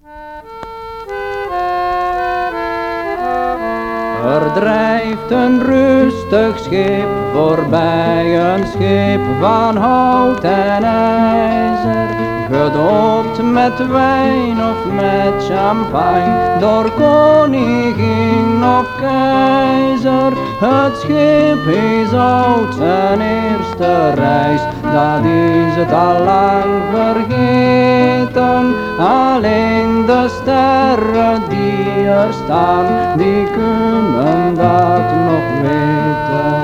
Er drijft een rustig schip voorbij, een schip van hout en ijzer, gedoopt met wijn of met champagne, door koningin of keizer. Het schip is oud, zijn eerste reis, dat is het al lang vergeten. Alleen de sterren die er staan, die kunnen dat nog weten.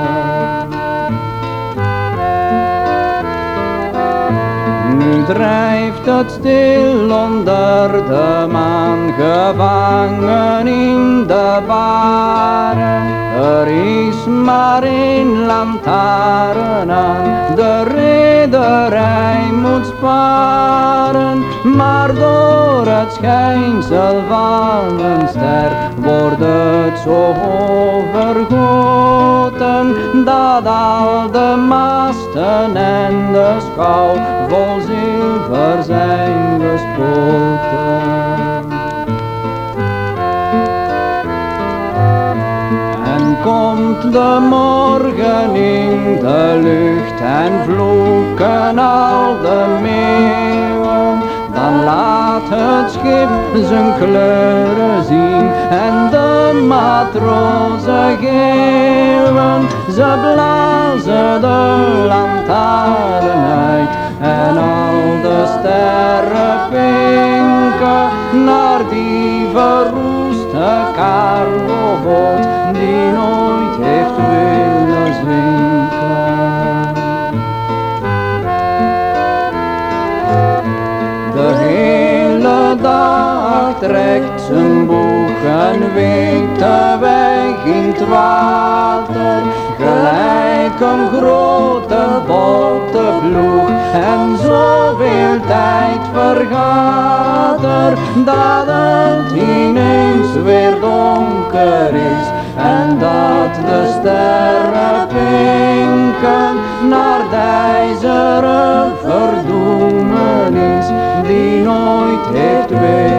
Nu drijft het stil onder de maan, gevangen in de baren. Er is maar één lantaarn aan, de rederij moet sparen. Maar door het schijnsel van een ster wordt het zo overgoten, dat al de masten en de schouw vol zilver zijn gespoten. En komt de morgen in de lucht en vloeken al de meeuwen, dan laat het schip zijn kleuren zien en de matrozen geeuwen. Ze blazen de lantaarn uit en al de sterren pinken naar die verroeste cargoboot die nooit heeft willen zinken. De hele dag trekt zijn boeg en weekt de weg in het water, gelijk een grote bottenploeg. En zoveel tijd vergaat er, dat het ineens weer donker is en dat de sterren pinken naar de ijzeren verdoemenis die nooit heeft willen